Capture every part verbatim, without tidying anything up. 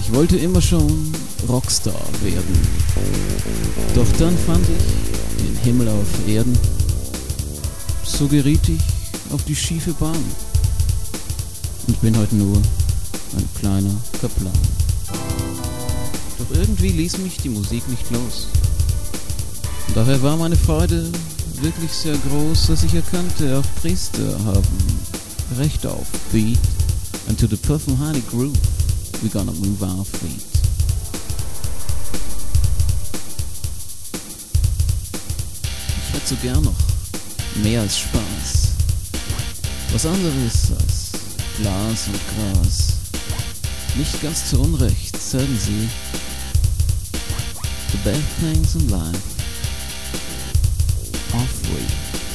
Ich wollte immer schon Rockstar werden. Doch dann fand ich den Himmel auf Erden. So geriet ich auf die schiefe Bahn und bin heute nur ein kleiner Kaplan. Doch irgendwie ließ mich die Musik nicht los. Und daher war meine Freude wirklich sehr groß, dass ich erkannte, auch Priester haben Recht auf Beat. And to the Purple Honey Groove, we're gonna move our feet. Ich hätte so gern noch mehr als Spaß, was anderes als Glas und Gras. Nicht ganz zu Unrecht sagen sie, the bad things in life are free.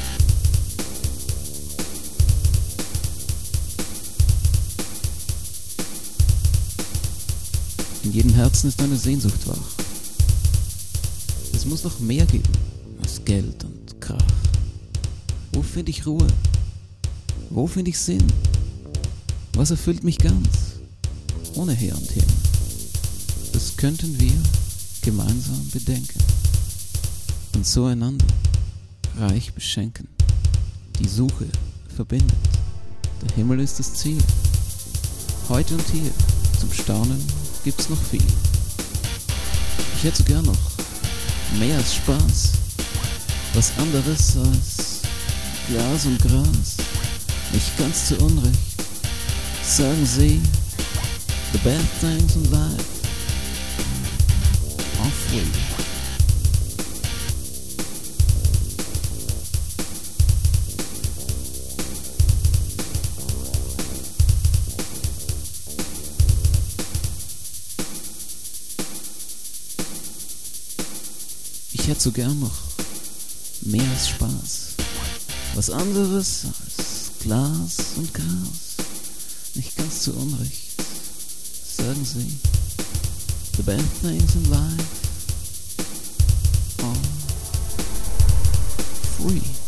In jedem Herzen ist eine Sehnsucht wach. Es muss noch mehr geben als Geld und Krach. Wo finde ich Ruhe? Wo finde ich Sinn? Was erfüllt mich ganz? Ohne Her und Hin. Das könnten wir gemeinsam bedenken und so einander reich beschenken. Die Suche verbindet. Der Himmel ist das Ziel. Heute und hier zum Staunen gibt's noch viel. Ich hätte so gern noch mehr als Spaß, was anderes als Glas und Gras. Nicht ganz zu Unrecht sagen sie, the bad things in life are free. Ich hätte so gern noch mehr als Spaß, was anderes als Glas und Gras. Nicht ganz zu Unrecht sagen sie, the bad things in life are free.